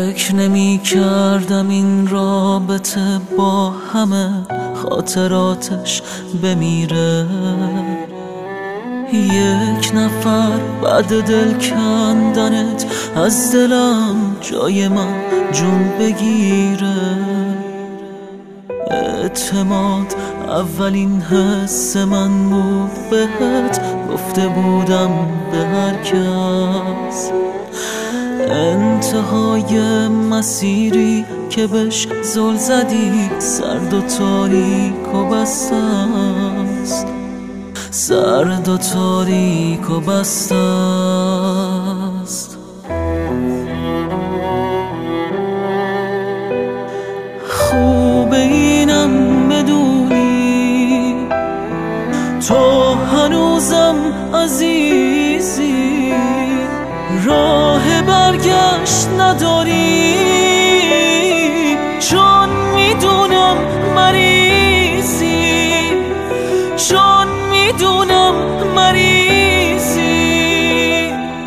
فکر نمی کردم این رابطه با همه خاطراتش بمیره. یک نفر بعد دل کندنت از دلم جای من جون بگیره. اعتماد اولین حس من بود بهت، گفته بودم به هر کس. انتهای مسیری که بهش زل زدی سرد و تاریک و بسته است، سرد و تاریک و بسته است. خوبه اینم بدونی تو هنوزم عزیزی، راه برگشت نداری، چون میدونم مریضی، چون میدونم مریضی.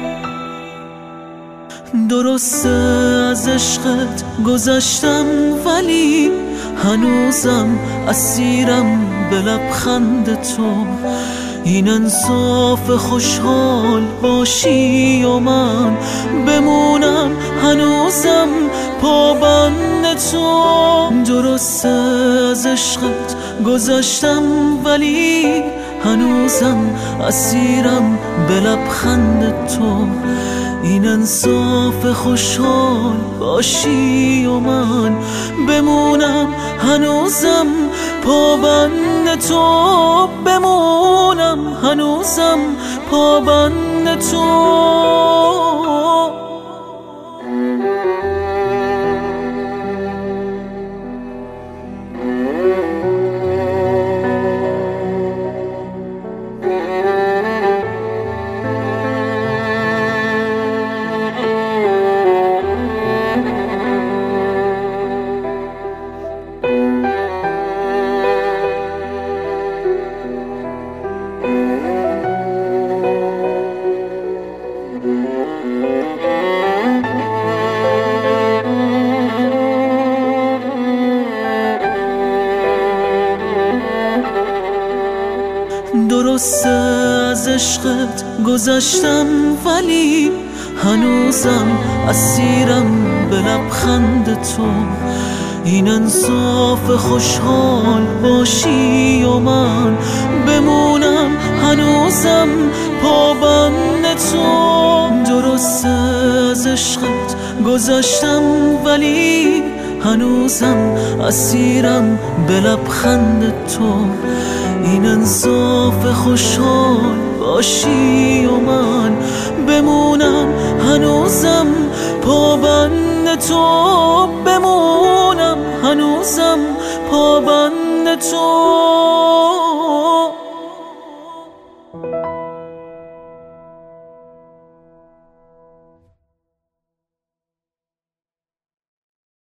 درسته از عشقت گذشتم ولی هنوزم اسیرم به لبخند تو. این انصاف خوشحال باشی و من بمونم هنوزم پابند تو. درسته از عشقت گذشتم ولی هنوزم اسیرم به لبخند تو. این انصاف خوشحال باشی و من بمونم هنوزم پابند تو، بمونم هنوزم پابند تو. درسته از عشقت گذشتم ولی هنوزم اسیرم به لبخند تو. این انصاف خوشحال باشی و من بمونم هنوزم پابند تو. درسته از عشقت گذشتم ولی هنوزم اسیرم به لبخند تو. این انصاف خوشحال باشی و من بمونم هنوزم پابند تو، بمونم هنوزم پابند تو.